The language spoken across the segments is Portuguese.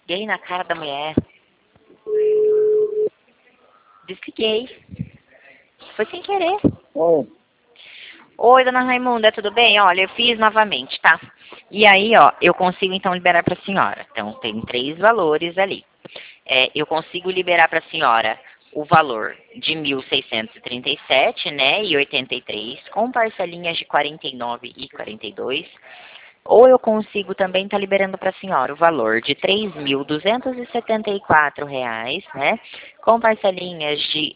Desliguei na cara da mulher. Desliguei. Foi sem querer. Oi. Oi, dona Raimunda, tudo bem? Olha, eu fiz novamente, tá? E aí, ó, eu consigo então liberar para a senhora. Então, tem 3 valores ali. Eu consigo liberar para a senhora o valor de 1.637, né, e 83, com parcelinhas de 49 e 42. Ou eu consigo também estar liberando para a senhora o valor de R$ 3.274, né, com parcelinhas de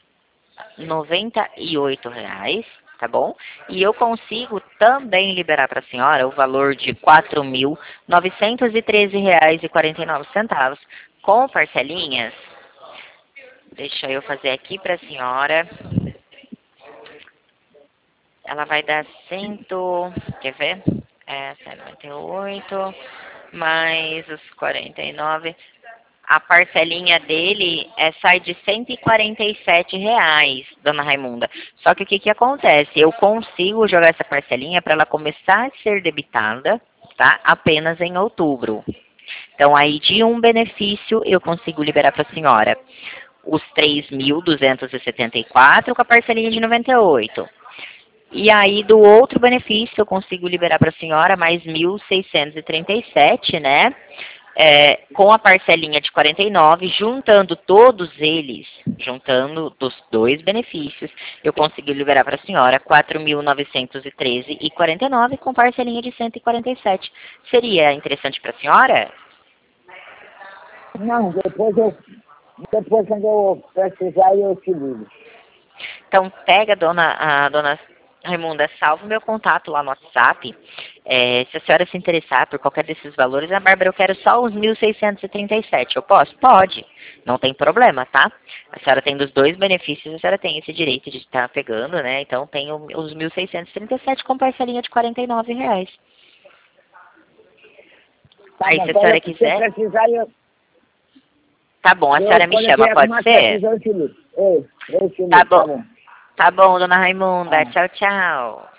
R$ 98, tá bom? E eu consigo também liberar para a senhora o valor de R$ 4.913,49, com parcelinhas. Deixa eu fazer aqui para a senhora. Ela vai dar quer ver? 98 mais os 49. A parcelinha dele sai de R$ 147, dona Raimunda. Só que o que que acontece? Eu consigo jogar essa parcelinha para ela começar a ser debitada, tá? Apenas em outubro. Então, aí de um benefício eu consigo liberar para a senhora os 3.274 com a parcelinha de 98. E aí, do outro benefício, eu consigo liberar para a senhora mais 1.637, né? Com a parcelinha de 49, juntando todos eles, juntando dos 2 benefícios, eu consigo liberar para a senhora 4.913,49 com parcelinha de 147. Seria interessante para a senhora? Não, depois quando eu precisar eu te ligo. Então, pega, a dona Raimunda, salva o meu contato lá no WhatsApp. Se a senhora se interessar por qualquer desses valores, a Bárbara, eu quero só os 1.637. Eu posso? Pode. Não tem problema, tá? A senhora tem dos 2 benefícios, a senhora tem esse direito de estar pegando, né? Então, tem os 1.637 com parcelinha de R$ 49. Tá Aí, bom, se a quando senhora eu quiser... precisar Tá bom, a senhora me quando eu chama, tiver pode alguma ser? precisão eu te ligo. Eu te Tá ligo, tá bom. bom. Tá bom, dona Raimunda. Tá. Tchau, tchau.